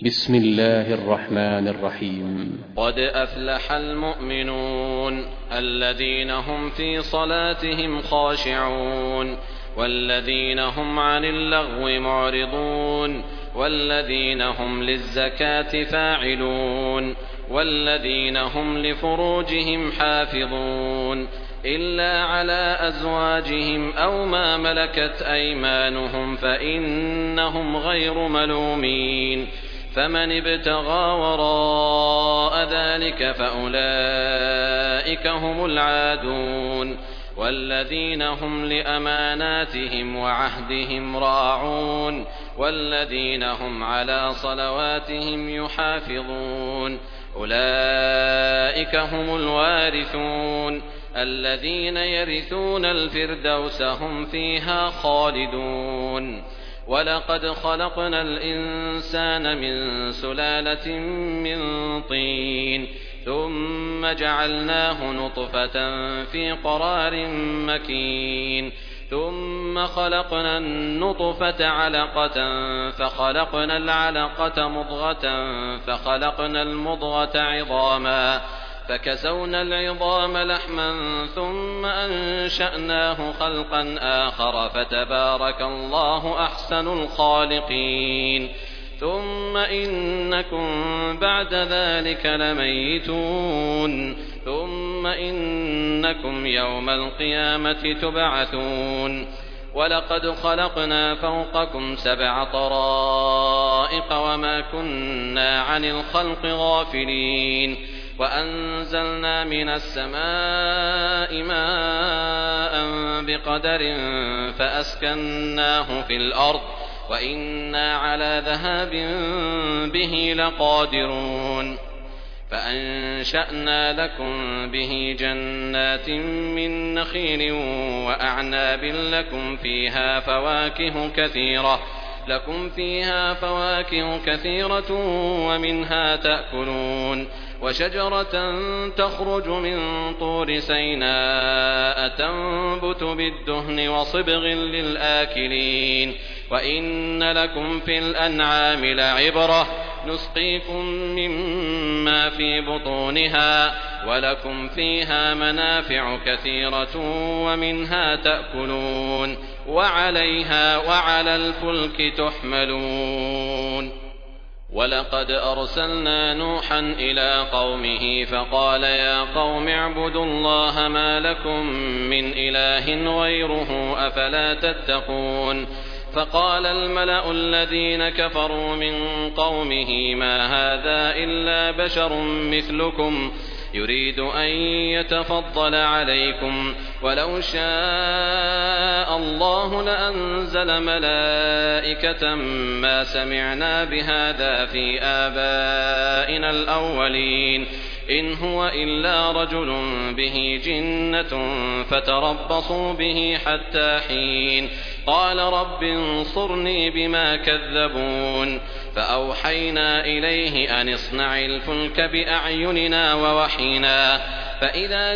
بسم الله الرحمن الرحيم. قد أفلح المؤمنون الذين هم في صلاتهم خاشعون والذين هم عن اللغو معرضون والذين هم للزكاة فاعلون والذين هم لفروجهم حافظون إلا على أزواجهم أو ما ملكت أيمانهم فإنهم غير ملومين، فمن ابتغى وراء ذلك فأولئك هم العادون. والذين هم لأماناتهم وعهدهم راعون والذين هم على صلواتهم يحافظون أولئك هم الوارثون الذين يرثون الفردوس هم فيها خالدون. ولقد خلقنا الإنسان من سلالة من طين ثم جعلناه نطفة في قرار مكين ثم خلقنا النطفة علقة فخلقنا العلقة مضغة فخلقنا المضغة عظاما فكسونا العظام لحما ثم أنشأناه خلقا آخر فتبارك الله أحسن الخالقين. ثم إنكم بعد ذلك لميتون ثم إنكم يوم القيامة تبعثون. ولقد خلقنا فوقكم 7 طرائق وما كنا عن الخلق غافلين وأنزلنا من السماء ماء بقدر فأسكناه في الأرض وإنا على ذهاب به لقادرون. فأنشأنا لكم به جنات من نخيل وأعناب لكم فيها فواكه كثيرة ومنها تأكلون. وشجرة تخرج من طور سيناء تنبت بالدهن وصبغ للآكلين. وإن لكم في الأنعام لعبرة نسقيكم مما في بطونها ولكم فيها منافع كثيرة ومنها تأكلون وعليها وعلى الفلك تحملون. ولقد أرسلنا نوحا إلى قومه فقال يا قوم اعبدوا الله ما لكم من إله غيره أفلا تتقون. فقال الملأ الذين كفروا من قومه ما هذا إلا بشر مثلكم يريد أن يتفضل عليكم ولو شاء الله لأنزل ملائكة ما سمعنا بهذا في آبائنا الأولين إن هو إلا رجل به جنة فتربصوا به حتى حين. قال رب انصرني بما كذبون. فأوحينا إليه أن اصنع الفلك بأعيننا ووحينا فإذا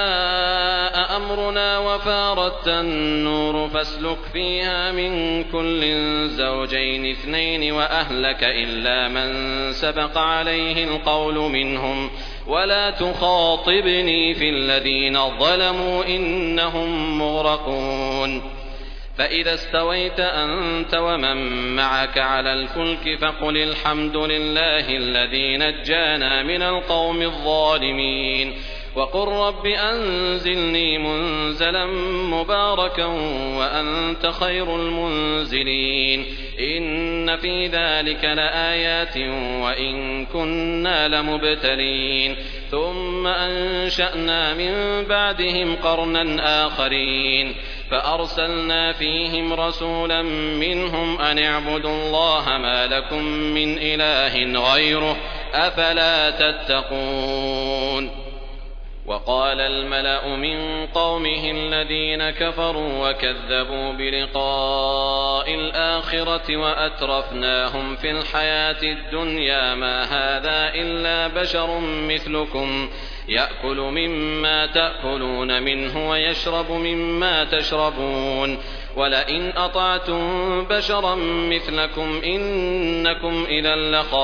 جاء أمرنا وفارت النور فاسلك فيها من كل زوجين 2 وأهلك إلا من سبق عليه القول منهم ولا تخاطبني في الذين ظلموا إنهم مغرقون. فإذا استويت أنت ومن معك على الفلك فقل الحمد لله الذي نجانا من القوم الظالمين وقل رب أنزلني منزلا مباركا وأنت خير المنزلين. إن في ذلك لآيات وإن كنا لمبتلين. ثم أنشأنا من بعدهم قرنا آخرين فأرسلنا فيهم رسولا منهم أن اعبدوا الله ما لكم من إله غيره أفلا تتقون. وقال الملأ من قومه الذين كفروا وكذبوا بلقاء الآخرة وأترفناهم في الحياة الدنيا ما هذا إلا بشر مثلكم يأكل مما تأكلون منه ويشرب مما تشربون ولئن أطعتم بشرا مثلكم إنكم إذا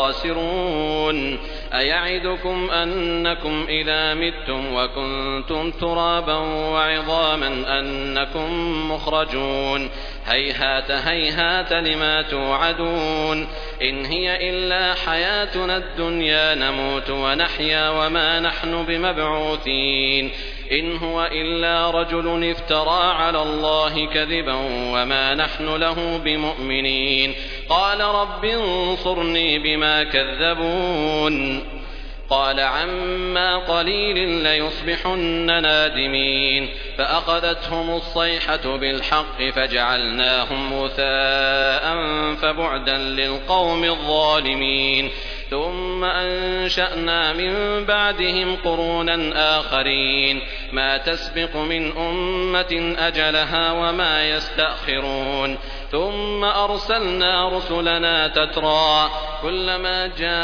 لخاسرون أيعدكم أنكم إذا متم وكنتم ترابا وعظاما أنكم مخرجون هيهات هيهات لما توعدون إن هي إلا حياتنا الدنيا نموت ونحيا وما نحن بمبعوثين إن هو إلا رجل افترى على الله كذبا وما نحن له بمؤمنين قال رب انصرني بما كذبون قال عما قليل ليصبحن نادمين فأخذتهم الصيحة بالحق فجعلناهم غثاء فبعدا للقوم الظالمين ثم أنشأنا من بعدهم قرونا آخرين ما تسبق من أمة أجلها وما يستأخرون ثم أرسلنا رسلنا تترى كلما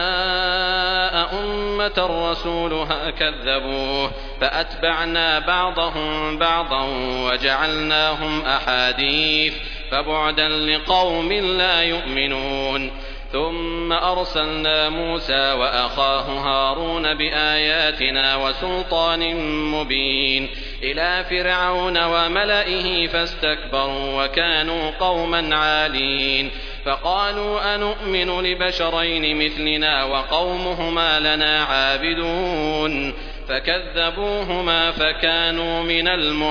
جاء أمة رسولها كذبوه فأتبعنا بعضهم بعضا وجعلناهم أحاديث فبعدا لقوم لا يؤمنون ثم أرسلنا موسى وأخاه هارون بآياتنا وسلطان مبين إلى فرعون وملئه فاستكبروا وكانوا قوما عالين فقالوا أنؤمن لبشرين مثلنا وقومهما لنا عابدون فكذبوهما فكانوا من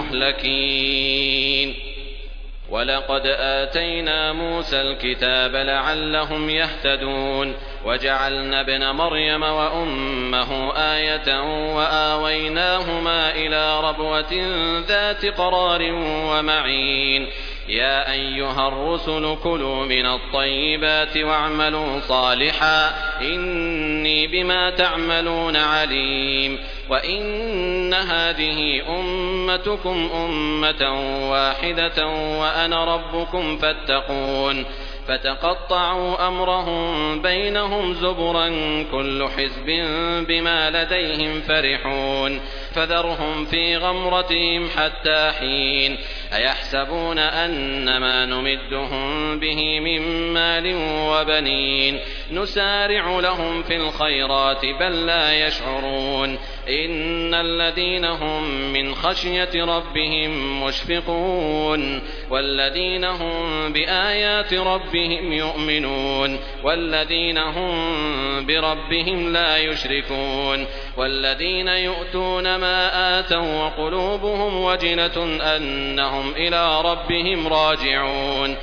المهلكين ولقد آتينا موسى الكتاب لعلهم يهتدون وجعلنا ابن مريم وأمه آية وآويناهما إلى ربوة ذات قرار ومعين يا أيها الرسل كلوا من الطيبات واعملوا صالحا إني بما تعملون عليم وإن هذه أمتكم أمة واحدة وأنا ربكم فاتقون فتقطعوا أمرهم بينهم زبرا كل حزب بما لديهم فرحون فذرهم في غمرتهم حتى حين أيحسبون أنما نمدهم به من مال وبنين نسارع لهم في الخيرات بل لا يشعرون إن الذين هم من خشية ربهم مشفقون والذين هم بآيات ربهم يؤمنون والذين هم بربهم لا يشركون والذين يؤتون ما آتوا وقلوبهم وجلة أنهم إلى ربهم راجعون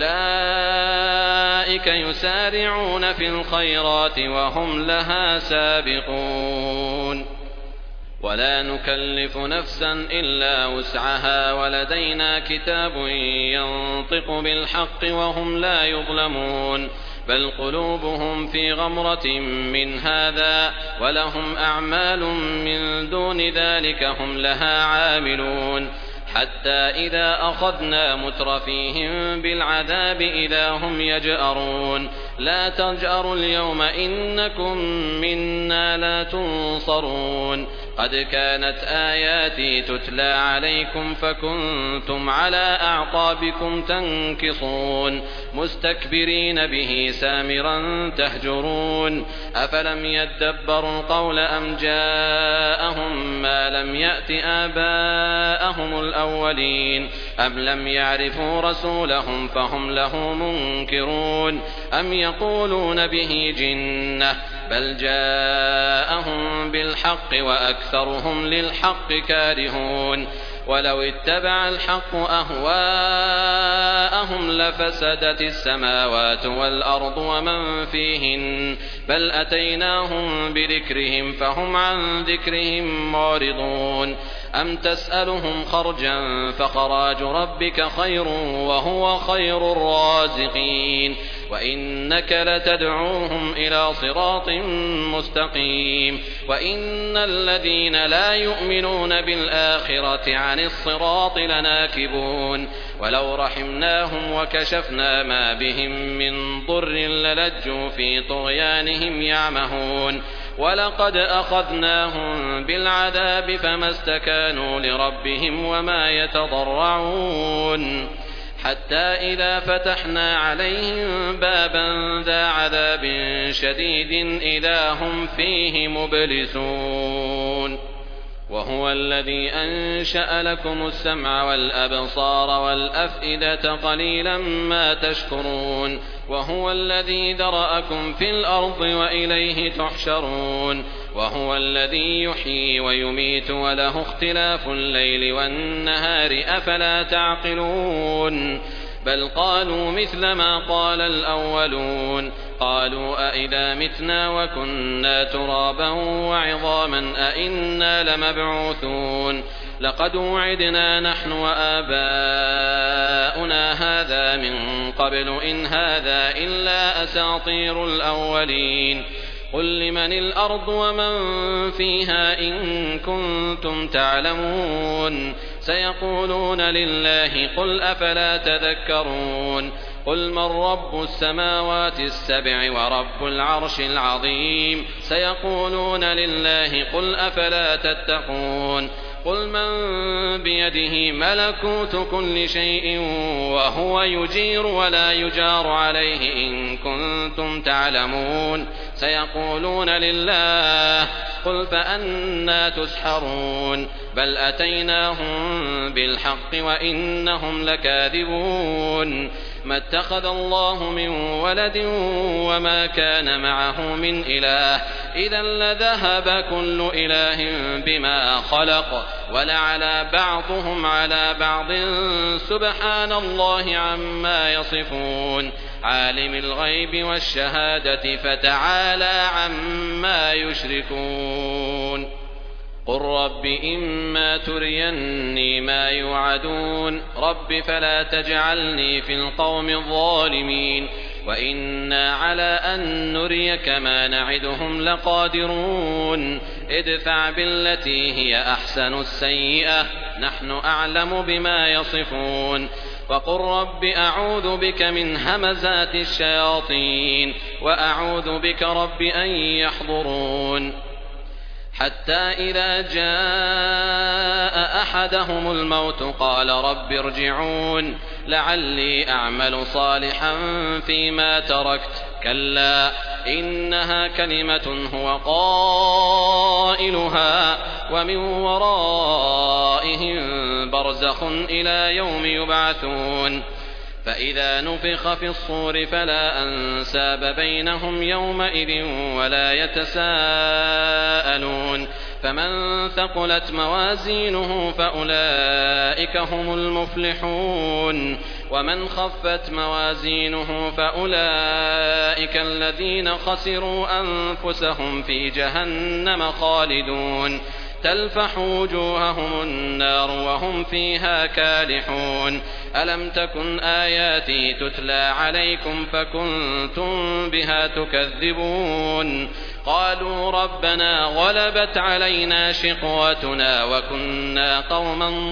أولئك يسارعون في الخيرات وهم لها سابقون ولا نكلف نفسا إلا وسعها ولدينا كتاب ينطق بالحق وهم لا يظلمون بل قلوبهم في غمرة من هذا ولهم أعمال من دون ذلك هم لها عاملون حتى إذا أخذنا مترفيهم بالعذاب إذا هم يجأرون لا تجأروا اليوم إنكم منا لا تنصرون قد كانت آياتي تتلى عليكم فكنتم على أعقابكم تنكصون مستكبرين به سامرا تهجرون أفلم يدبروا القول أم جاءهم ما لم يأت آباءهم الأولين أم لم يعرفوا رسولهم فهم له منكرون أم يقولون به جنة بل جاءهم بالحق وأكثرهم للحق كارهون ولو اتبع الحق أهواءهم لفسدت السماوات والأرض ومن فيهن بل أتيناهم بذكرهم فهم عن ذكرهم معرضون أم تسألهم خرجا فخراج ربك خير وهو خير الرازقين وإنك لتدعوهم إلى صراط مستقيم وإن الذين لا يؤمنون بالآخرة عن الصراط لناكبون ولو رحمناهم وكشفنا ما بهم من ضر للجوا في طغيانهم يعمهون ولقد أخذناهم بالعذاب فما استكانوا لربهم وما يتضرعون حتى إذا فتحنا عليهم بابا ذا عذاب شديد إذا هم فيه مبلسون وهو الذي أنشأ لكم السمع والأبصار والأفئدة قليلا ما تشكرون وهو الذي ذرأكم في الأرض وإليه تحشرون وهو الذي يحيي ويميت وله اختلاف الليل والنهار أفلا تعقلون بل قالوا مثل ما قال الأولون قالوا أئذا متنا وكنا ترابا وعظاما أئنا لمبعوثون لقد وعدنا نحن وآباؤنا هذا من قبل إن هذا إلا أساطير الأولين قل لمن الأرض ومن فيها إن كنتم تعلمون سيقولون لله قل أفلا تذكرون قل من رب السماوات السبع ورب العرش العظيم سيقولون لله قل أفلا تتقون قل من بيده ملكوت كل شيء وهو يجير ولا يجار عليه إن كنتم تعلمون سيقولون لله قل فأنى تسحرون بل أتيناهم بالحق وإنهم لكاذبون ما اتخذ الله من ولد وما كان معه من إله إذا لذهب كل إله بما خلق ولعلى بعضهم على بعض سبحان الله عما يصفون عالم الغيب والشهادة فتعالى عما يشركون قل رب إما تريني ما يوعدون رب فلا تجعلني في القوم الظالمين وإنا على أن نريك ما نعدهم لقادرون ادفع بالتي هي أحسن السيئة نحن أعلم بما يصفون وقل رب أعوذ بك من همزات الشياطين وأعوذ بك رب أن يحضرون حتى إذا جاء أحدهم الموت قال رب ارجعون لعلي أعمل صالحا فيما تركت كلا إنها كلمة هو قائلها ومن ورائهم برزخ إلى يوم يبعثون فإذا نفخ في الصور فلا أنساب بينهم يومئذ ولا يتساءلون فمن ثقلت موازينه فأولئك هم المفلحون ومن خفت موازينه فأولئك الذين خسروا أنفسهم في جهنم خالدون تلفح وجوههم النار وهم فيها كالحون ألم تكن آياتي تتلى عليكم فكنتم بها تكذبون قالوا ربنا غلبت علينا شقوتنا وكنا قوما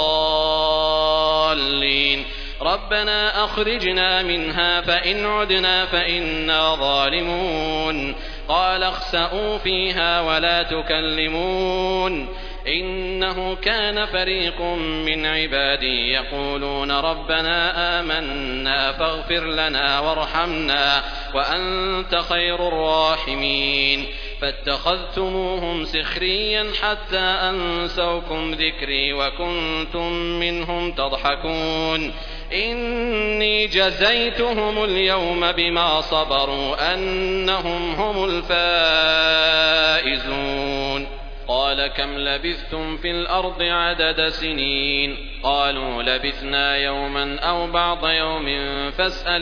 ضالين ربنا أخرجنا منها فإن عدنا فإنا ظالمون قال اخسئوا فيها ولا تكلمون إنه كان فريق من عبادي يقولون ربنا آمنا فاغفر لنا وارحمنا وأنت خير الراحمين فاتخذتموهم سخريا حتى أنسوكم ذكري وكنتم منهم تضحكون إني جزيتهم اليوم بما صبروا أنهم هم الفائزون قال كم لبثتم في الأرض عدد سنين قالوا لبثنا يوما أو بعض يوم فاسأل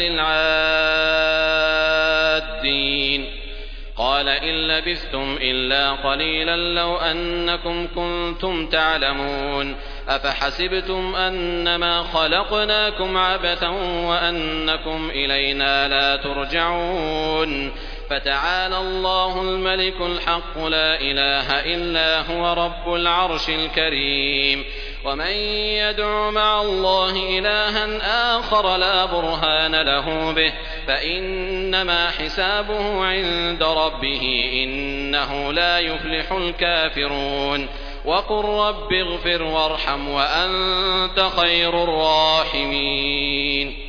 العادين قال إن لبثتم إلا قليلا لو أنكم كنتم تعلمون أفحسبتم أنما خلقناكم عبثا وأنكم إلينا لا ترجعون فتعالى الله الملك الحق لا إله إلا هو رب العرش الكريم ومن يدع مع الله إلها آخر لا برهان له به فإنما حسابه عند ربه إنه لا يفلح الكافرون وقل رب اغفر وارحم وأنت خير الراحمين.